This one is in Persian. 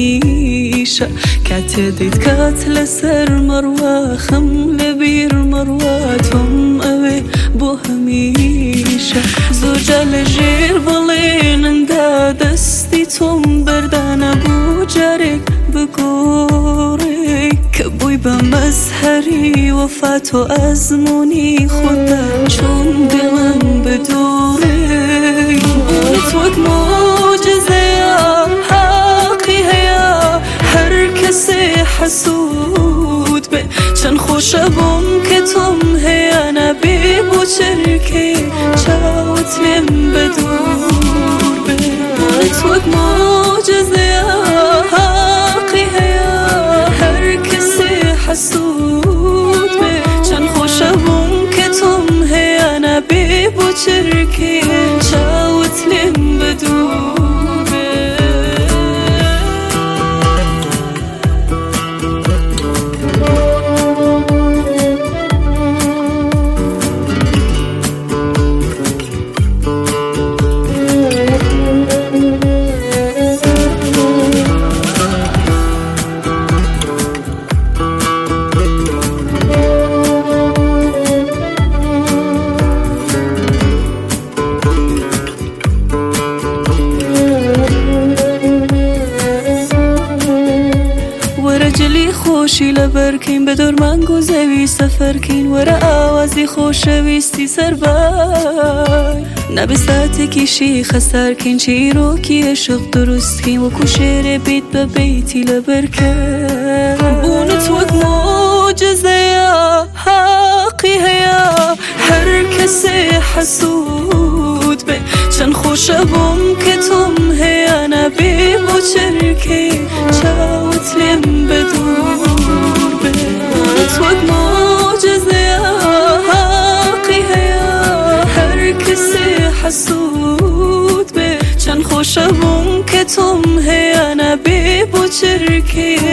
همیشه کتدید کت لسر مروا خم لبیر مروا تم اوی بو همیشه زوجل جیر بلین انده دستی تم بردن بو جرک بگوری که بوی به مزهری وفات و ازمونی خودم چون دلم بدوری بونت وک معجزه حقی هیا هر کسی حسود به چند خوشه بوم که تم هیا نبی بو چرکی چاوت لیم بدور به بونت وک معجزه حقی هیا هر کسی حسود به چند خوشه بوم که تم هیا نبی بو چرکی چاوت لیم بدور جلی خوشی لبرکین بدور من گوزوی سفر کین ورا آوازی خوشویستی سر بای نبی ساعتی کشی خسر کین چی رو کی عشق درست کین و کشیر بیت به بیتی لبرکن بونت وک معجزه حقی هیا هر کسی حسود به چند خوشه بوم که تم هیا نبی بو چرکی چاوت لیم بدور به بونت وک معجزه حقی هیا هر کسی حسود به چند خوشه بوم که تم هیا نبی بو چرکی